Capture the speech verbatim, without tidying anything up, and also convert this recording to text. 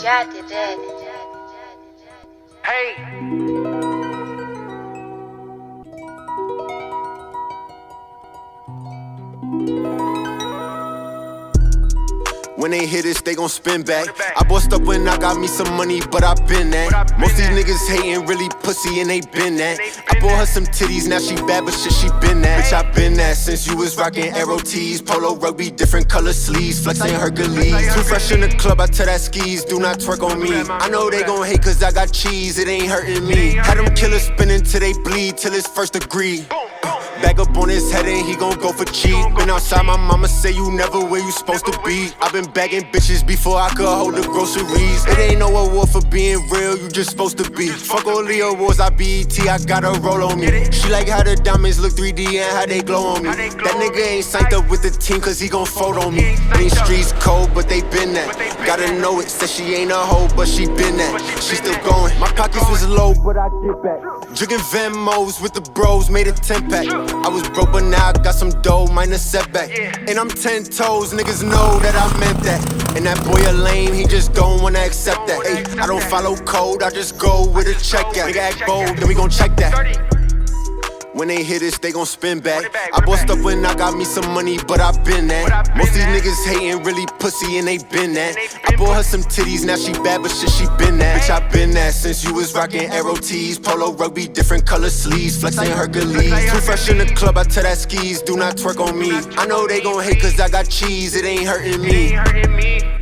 When they hit us, they gon' spin back. I bossed up when I got me some money, but I been that. Most these niggas hating really pussy and they been that. I bought her some titties, now she bad, but shit, she been that. Bitch, I been that since you was rockin' Aero tees, polo rugby, different color sleeves, flexing Hercules. Too fresh in the club, I tell that skis, do not twerk on me. I know they gon' hate cause I got cheese, it ain't hurting me. Had them killers spinning till they bleed, till it's first degree. Back up on his head and he gon' go for cheap. Been outside, my mama say you never where you supposed to be. I been bagging bitches before I could hold the groceries. It ain't no award for being real, you just supposed to be. Fuck all the awards, I B E T, I got a roll on me. She like how the diamonds look three D and how they glow on me. That nigga ain't signed up with the team cause he gon' fold on me. These streets cold, but they been that. Gotta know it, said she ain't a hoe, but she been that. She still going. My pockets was low, but I get back. Drinking Venmos with the bros, made a ten pack. I was broke, but now I got some dough, minus setback. And I'm ten toes, niggas know that I meant that. And that boy a lame, he just don't wanna accept that. Ay, I don't follow code, I just go with a check at. Nigga act bold, then we gon' check that. When they hit us, they gon' spin back. I bossed up when I got me some money, but I been that. Most these niggas hating really pussy and they been that. I bought her some titties, now she bad, but shit, she been that. Bitch, I been that since you was rockin' Aero tees, polo rugby, different color sleeves, flexing Hercules. Too fresh in the club, I tell that skis, do not twerk on me. I know they gon' hate cause I got cheese, it ain't hurting me.